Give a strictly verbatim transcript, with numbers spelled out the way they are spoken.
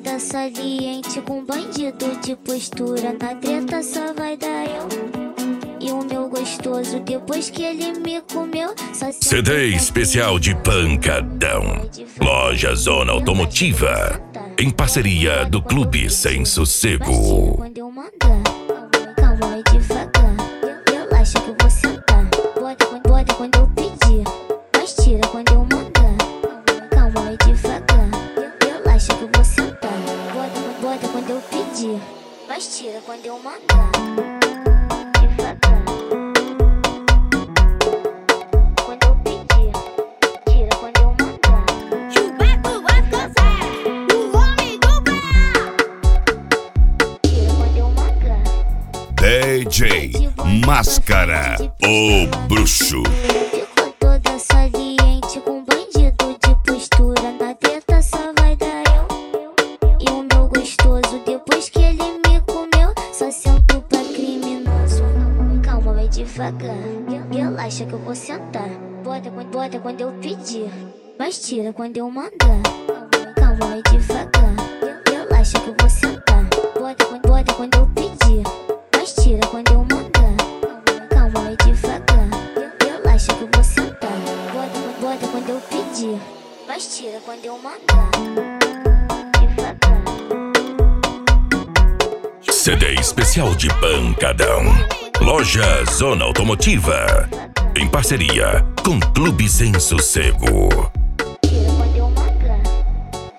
toda saliente, com bandido de postura. Na treta só vai dar eu e o meu gostoso. Depois que ele me comeu, só C D especial de Pancadão. Loja Zona Automotiva, em parceria do Clube Sem Sossego. Quando eu mandar, calma, é devagar. Relaxa que eu vou sentar. Bota, bota quando eu pedir, mas tira quando eu mandar. Calma, é devagar. Relaxa que eu vou sentar. Bota, bota quando eu pedir, mas tira quando eu mandar. Devagar. Quando eu pedir, tira quando eu mandar. Chupaco vai cansar, o homem do B A. Tira quando eu mandar. D J Máscara, o bruxo. Ficou toda saliente, com bandido de postura. Na treta só vai dar eu e o meu gostoso. Depois que ele me comeu, só sento pra criminoso. Calma, vai devagar. Relaxa que eu vou sentar. Bota, bota quando eu pedir, mas tira quando eu mandar. Calma, vai devagar. Relaxa que eu vou sentar. Bota, bota quando eu pedir, mas tira quando eu mandar. Calma, vai devagar. Relaxa que eu vou sentar. Bota, bota quando eu pedir, mas tira quando eu mandar. Devagar. C D especial de Pancadão. Loja Zona Automotiva, em parceria com Clube Sem Sossego.